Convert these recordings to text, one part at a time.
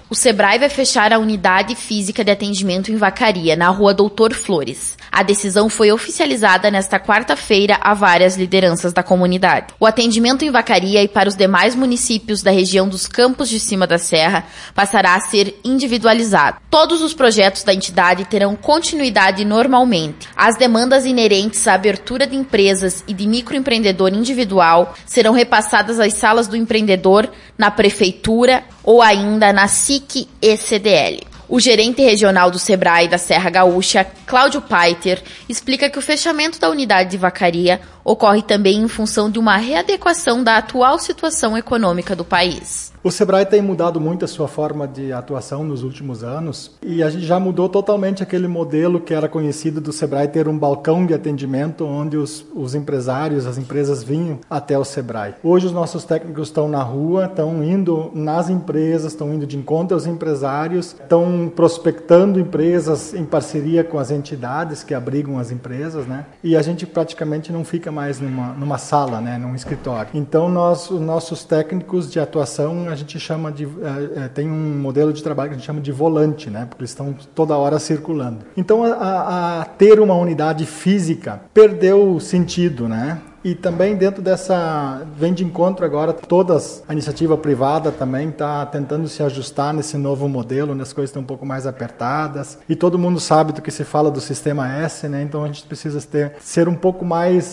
O Sebrae vai fechar a unidade física de atendimento em Vacaria, na rua Doutor Flores. A decisão foi oficializada nesta quarta-feira a várias lideranças da comunidade. O atendimento em Vacaria e para os demais municípios da região dos Campos de Cima da Serra passará a ser individualizado. Todos os projetos da entidade terão continuidade normalmente. As demandas inerentes à abertura de empresas e de microempreendedor individual serão repassadas às salas do empreendedor na prefeitura ou ainda na SIC e CDL. O gerente regional do Sebrae da Serra Gaúcha, Cláudio Paiter, explica que o fechamento da unidade de Vacaria ocorre também em função de uma readequação da atual situação econômica do país. O Sebrae tem mudado muito a sua forma de atuação nos últimos anos e a gente já mudou totalmente aquele modelo que era conhecido do Sebrae ter um balcão de atendimento onde os empresários, as empresas vinham até o Sebrae. Hoje os nossos técnicos estão na rua, estão indo nas empresas, estão indo de encontro aos empresários, estão prospectando empresas em parceria com as entidades que abrigam as empresas, né? E a gente praticamente não fica mais numa sala, né? Num escritório. Então os nossos técnicos de atuação a gente chama de, tem um modelo de trabalho que a gente chama de volante, né? Porque eles estão toda hora circulando. Então, ter uma unidade física perdeu o sentido, né? E também dentro dessa, vem de encontro agora, toda a iniciativa privada também está tentando se ajustar nesse novo modelo, onde as coisas estão um pouco mais apertadas. E todo mundo sabe do que se fala do Sistema S, né? Então a gente precisa ser um pouco mais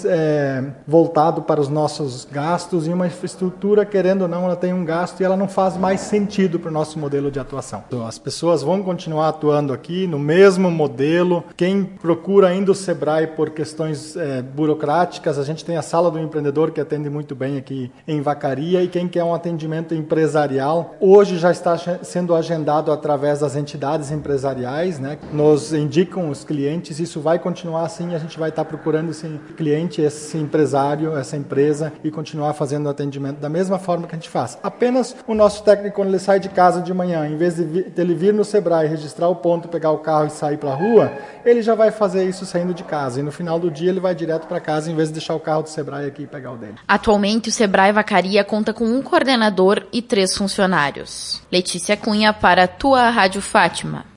voltado para os nossos gastos e uma infraestrutura, querendo ou não, ela tem um gasto e ela não faz mais sentido para o nosso modelo de atuação. Então, as pessoas vão continuar atuando aqui no mesmo modelo. Quem procura ainda o Sebrae por questões burocráticas, a gente tem a Sala do Empreendedor, que atende muito bem aqui em Vacaria, e quem quer um atendimento empresarial, hoje já está sendo agendado através das entidades empresariais, né? Nos indicam os clientes, isso vai continuar assim, a gente vai estar procurando esse cliente, esse empresário, essa empresa, e continuar fazendo o atendimento da mesma forma que a gente faz. Apenas o nosso técnico, quando ele sai de casa de manhã, em vez de ele vir no Sebrae, registrar o ponto, pegar o carro e sair para a rua, ele já vai fazer isso saindo de casa, e no final do dia ele vai direto para casa, em vez de deixar o carro do Sebrae aqui e pegar o dele. Atualmente, o Sebrae Vacaria conta com um coordenador e 3 funcionários. Letícia Cunha para a Tua Rádio Fátima.